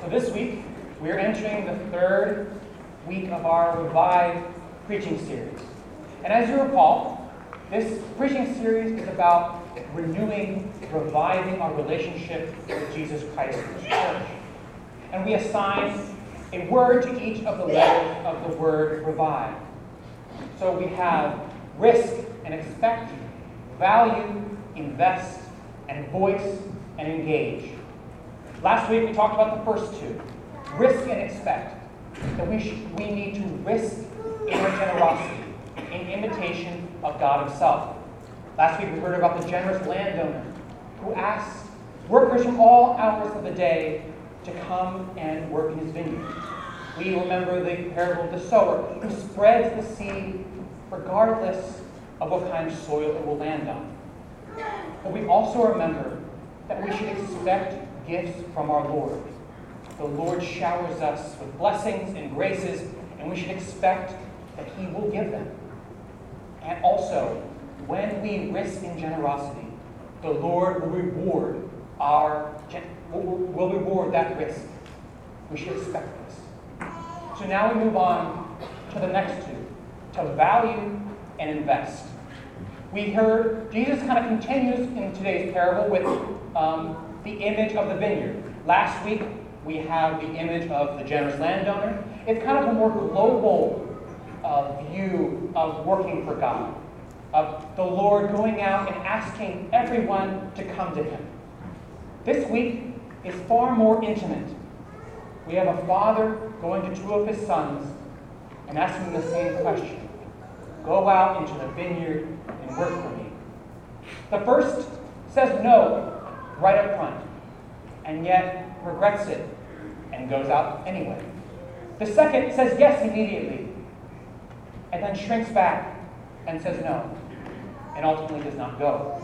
So this week, we're entering the third week of our Revive preaching series. And as you recall, this preaching series is about renewing, reviving our relationship with Jesus Christ and His church. And we assign a word to each of the letters of the word revive. So we have risk and expect, value, invest, and voice and engage. Last week we talked about the first two, risk and expect, that we need to risk inner generosity in imitation of God Himself. Last week we heard about the generous landowner who asked workers from all hours of the day to come and work in his vineyard. We remember the parable of the sower who spreads the seed regardless of what kind of soil it will land on. But we also remember that we should expect gifts from our Lord. The Lord showers us with blessings and graces, and we should expect that He will give them. And also, when we risk in generosity, the Lord will reward that risk. We should expect this. So now we move on to the next two, to value and invest. We heard Jesus kind of continues in today's parable with the image of the vineyard. Last week, we have the image of the generous landowner. It's kind of a more global view of working for God, of the Lord going out and asking everyone to come to Him. This week is far more intimate. We have a father going to two of his sons and asking the same question. Go out into the vineyard and work for me. The first says no right up front, and yet regrets it and goes out anyway. The second says yes immediately, and then shrinks back and says no, and ultimately does not go.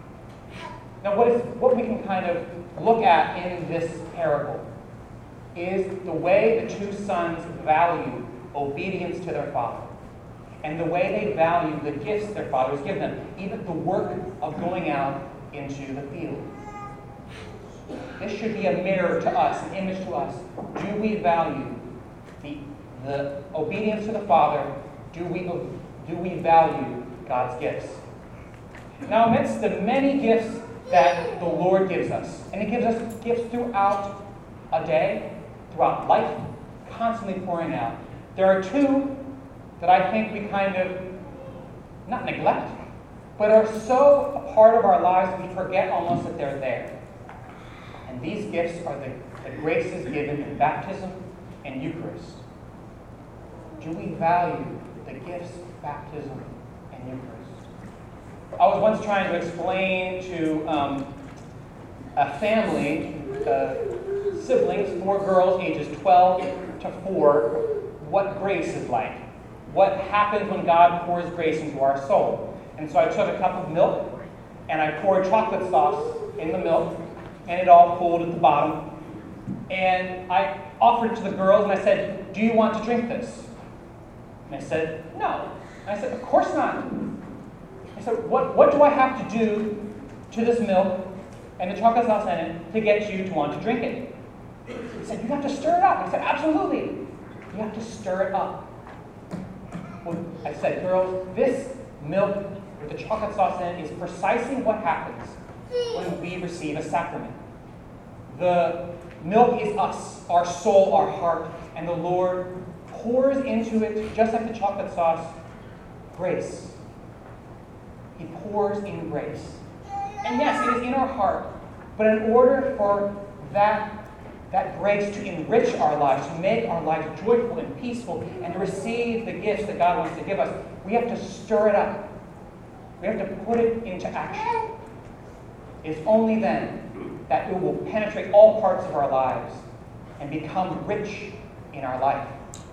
Now what we can kind of look at in this parable is the way the two sons value obedience to their father, and the way they value the gifts their father has given them, even the work of going out into the field. This should be a mirror to us, an image to us. Do we value the obedience to the Father? Do we value God's gifts? Now, amidst the many gifts that the Lord gives us, and He gives us gifts throughout a day, throughout life, constantly pouring out, there are two that I think we kind of, not neglect, but are so a part of our lives that we forget almost that they're there. And these gifts are the graces given in baptism and Eucharist. Do we value the gifts of baptism and Eucharist? I was once trying to explain to a family, siblings, 4 girls ages 12 to 4, what grace is like. What happens when God pours grace into our soul. And so I took a cup of milk and I poured chocolate sauce in the milk, and it all pooled at the bottom. And I offered it to the girls and I said, do you want to drink this? And they said, no. And I said, of course not. I said, what do I have to do to this milk and the chocolate sauce in it to get you to want to drink it? He said, you have to stir it up. I said, absolutely. You have to stir it up. Well, I said, girls, this milk with the chocolate sauce in it is precisely what happens when we receive a sacrament. The milk is us, our soul, our heart, and the Lord pours into it, just like the chocolate sauce, grace. He pours in grace. And yes, it is in our heart, but in order for that grace to enrich our lives, to make our lives joyful and peaceful, and to receive the gifts that God wants to give us, we have to stir it up. We have to put it into action. It's only then that it will penetrate all parts of our lives and become rich in our life.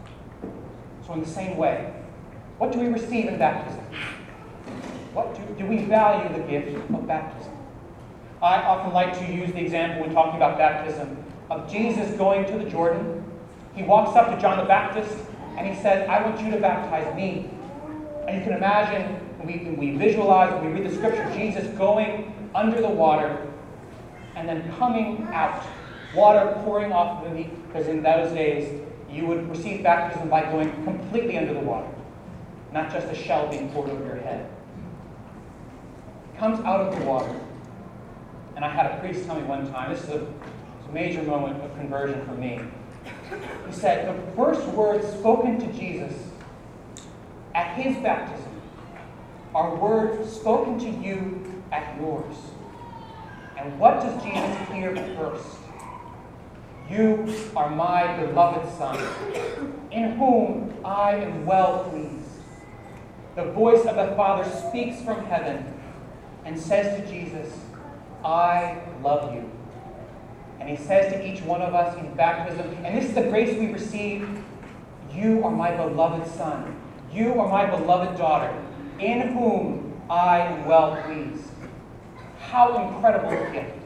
So in the same way, what do we receive in baptism? What do we value the gift of baptism? I often like to use the example when talking about baptism of Jesus going to the Jordan. He walks up to John the Baptist and he said, I want you to baptize me. And you can imagine, when we visualize, when we read the scripture, Jesus going under the water and then coming out water pouring off of the, because in those days, you would receive baptism by going completely under the water, not just a shell being poured over your head. It comes out of the water. And I had a priest tell me one time, this is a major moment of conversion for me. He said, the first words spoken to Jesus at his baptism are words spoken to you at yours. And what does Jesus hear first? You are my beloved Son, in whom I am well pleased. The voice of the Father speaks from heaven and says to Jesus, I love you. And he says to each one of us in baptism, and this is the grace we receive, you are my beloved Son. You are my beloved daughter, in whom I am well pleased. How incredible a gift.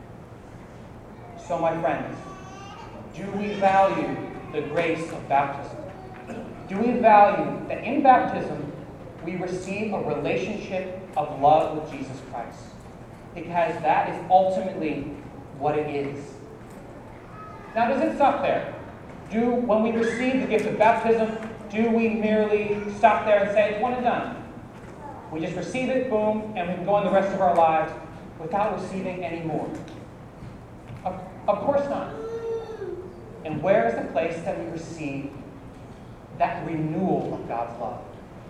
So, my friends, do we value the grace of baptism? Do we value that in baptism we receive a relationship of love with Jesus Christ? Because that is ultimately what it is. Now, does it stop there? When we receive the gift of baptism, do we merely stop there and say, it's one and done? We just receive it, boom, and we can go on the rest of our lives without receiving any more? Of course not. And where is the place that we receive that renewal of God's love?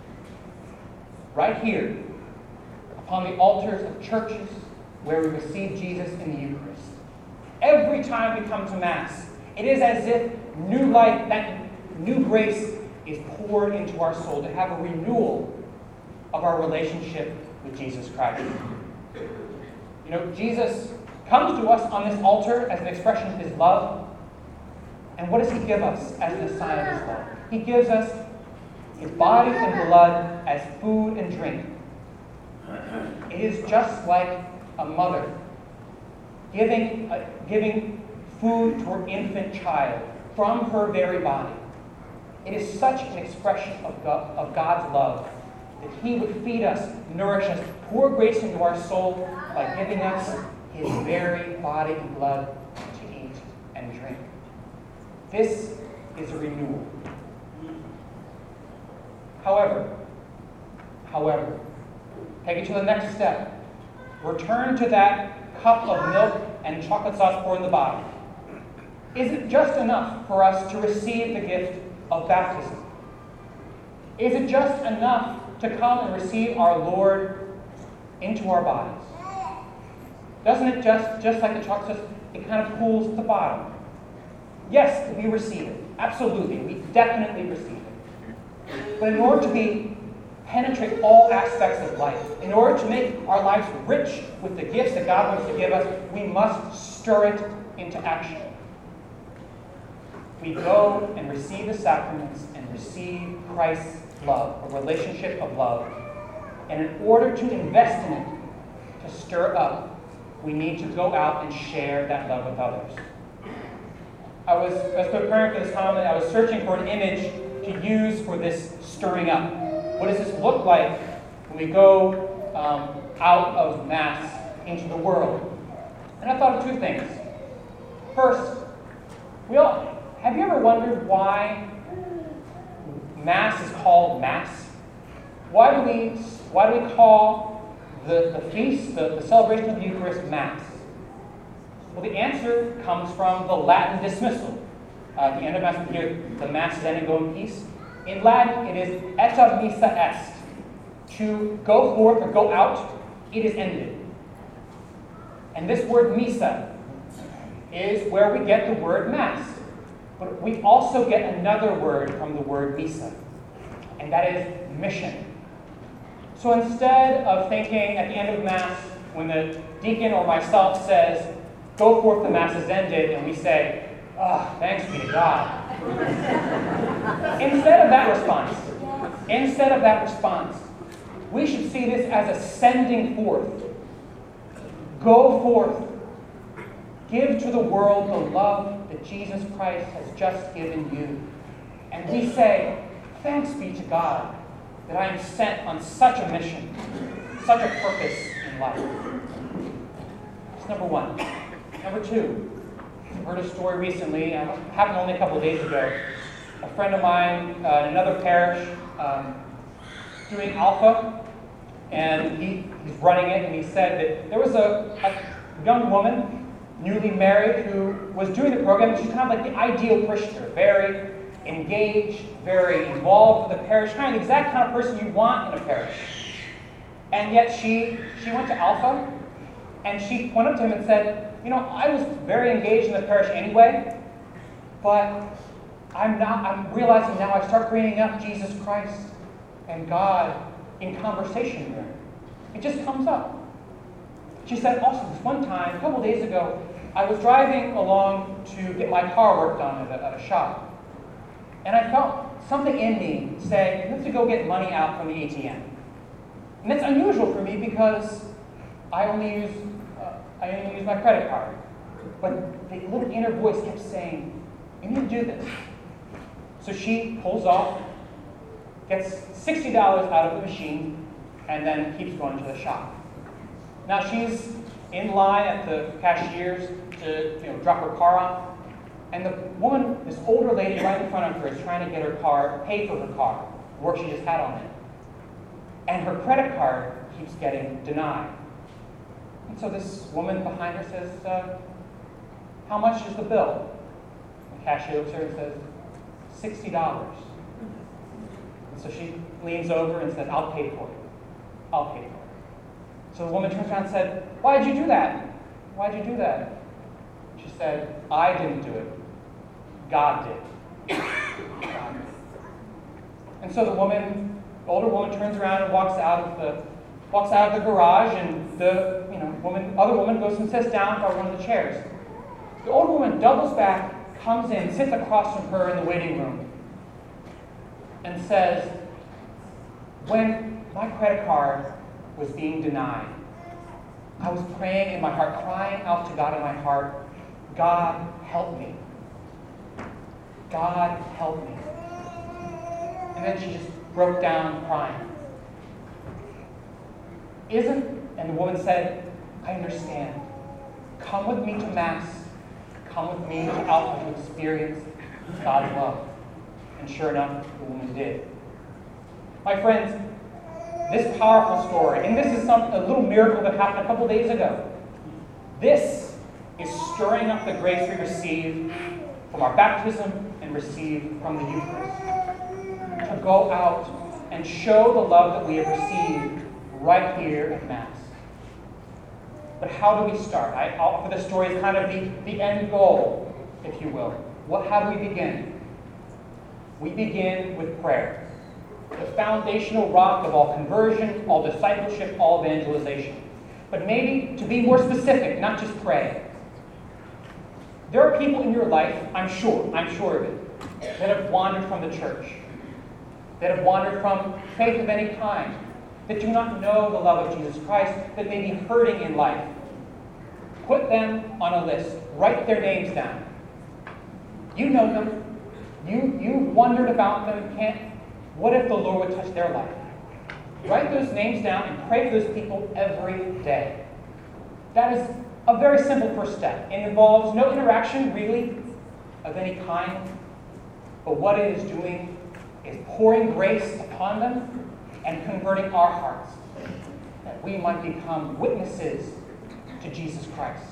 Right here, upon the altars of churches where we receive Jesus in the Eucharist. Every time we come to Mass, it is as if new life, that new grace is poured into our soul to have a renewal of our relationship with Jesus Christ. You know, Jesus comes to us on this altar as an expression of his love. And what does he give us as a sign of his love? He gives us his body and blood as food and drink. It is just like a mother giving food to her infant child from her very body. It is such an expression of God's love that he would feed us, nourish us, pour grace into our soul by giving us his very body and blood to eat and drink. This is a renewal. However, take it to the next step. Return to that cup of milk and chocolate sauce poured in the bottom. Is it just enough for us to receive the gift of baptism? Is it just enough to come and receive our Lord into our bodies? Doesn't it just like the chocolate sauce, it kind of cools at the bottom? Yes, we receive it. Absolutely. We definitely receive it. But in order to penetrate all aspects of life, in order to make our lives rich with the gifts that God wants to give us, we must stir it into action. We go and receive the sacraments and receive Christ's love, a relationship of love. And in order to invest in it, to stir it up, we need to go out and share that love with others. I was preparing for this homily, I was searching for an image to use for this stirring up. What does this look like when we go out of Mass into the world? And I thought of two things. First, have you ever wondered why Mass is called Mass? Why do we call the feast, the celebration of the Eucharist, Mass? Well, the answer comes from the Latin dismissal. At the end of Mass, we hear the Mass is ended, go in peace. In Latin, it is eta missa est. To go forth or go out, it is ended. And this word missa is where we get the word Mass. But we also get another word from the word missa, and that is mission. So instead of thinking at the end of Mass, when the deacon or myself says, go forth, the Mass is ended, and we say, thanks be to God. Instead of that response, we should see this as a sending forth. Go forth. Give to the world the love that Jesus Christ has just given you. And we say, thanks be to God that I am sent on such a mission, such a purpose in life. That's number one. Number two, heard a story recently, it happened only a couple of days ago. A friend of mine in another parish doing Alpha, and he's running it, and he said that there was a young woman, newly married, who was doing the program, and she's kind of like the ideal parishioner, very engaged, very involved with the parish, kind of the exact kind of person you want in a parish. And yet she went to Alpha, and she went up to him and said, I was very engaged in the parish anyway, but I'm realizing now I start bringing up Jesus Christ and God in conversation there. It just comes up. She said also this one time, a couple of days ago, I was driving along to get my car worked on at a shop. And I felt something in me say, let's go get money out from the ATM. And that's unusual for me because I only use my credit card. But the little inner voice kept saying, you need to do this. So she pulls off, gets $60 out of the machine, and then keeps going to the shop. Now she's in line at the cashier's to drop her car off, and the woman, this older lady right in front of her, is trying to get her car, pay for her car, the work she just had on it. And her credit card keeps getting denied. And so this woman behind her says, how much is the bill? The cashier looks at her and says, $60. And so she leans over and says, I'll pay for it. I'll pay for it. So the woman turns around and said, why did you do that? Why did you do that? She said, I didn't do it. God did. God did. And so the older woman turns around and walks out of the garage, and the other woman goes and sits down by one of the chairs. The older woman doubles back, comes in, sits across from her in the waiting room, and says, when my credit card was being denied, I was praying in my heart, crying out to God in my heart, God, help me. God, help me. And then she just broke down crying. And the woman said, I understand. Come with me to Mass. Come with me to Alpha to experience God's love. And sure enough, the woman did. My friends, this powerful story, and this is a little miracle that happened a couple days ago. This is stirring up the grace we receive from our baptism and receive from the Eucharist. To go out and show the love that we have received right here at Mass. But how do we start? I offer the story as kind of the end goal, if you will. How do we begin? We begin with prayer. The foundational rock of all conversion, all discipleship, all evangelization. But maybe to be more specific, not just pray. There are people in your life, I'm sure of it, that have wandered from the church, that have wandered from faith of any kind, that do not know the love of Jesus Christ, that may be hurting in life. Put them on a list. Write their names down. You know them. You wondered about them. What if the Lord would touch their life? Write those names down and pray for those people every day. That is a very simple first step. It involves no interaction, really, of any kind. But what it is doing is pouring grace upon them and converting our hearts, that we might become witnesses to Jesus Christ.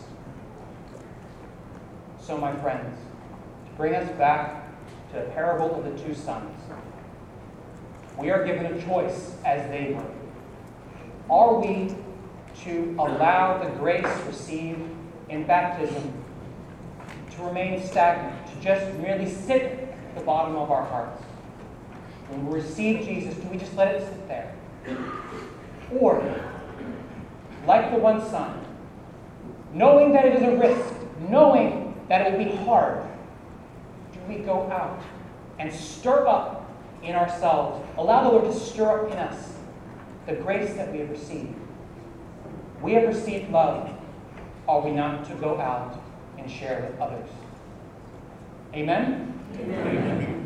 So, my friends, to bring us back to the parable of the two sons, we are given a choice as they were. Are we to allow the grace received in baptism to remain stagnant, to just merely sit at the bottom of our hearts? When we receive Jesus, do we just let it sit there? Or, like the one son, knowing that it is a risk, knowing that it will be hard, do we go out and stir up in ourselves, allow the Lord to stir up in us the grace that we have received? We have received love. Are we not to go out and share with others? Amen? Amen.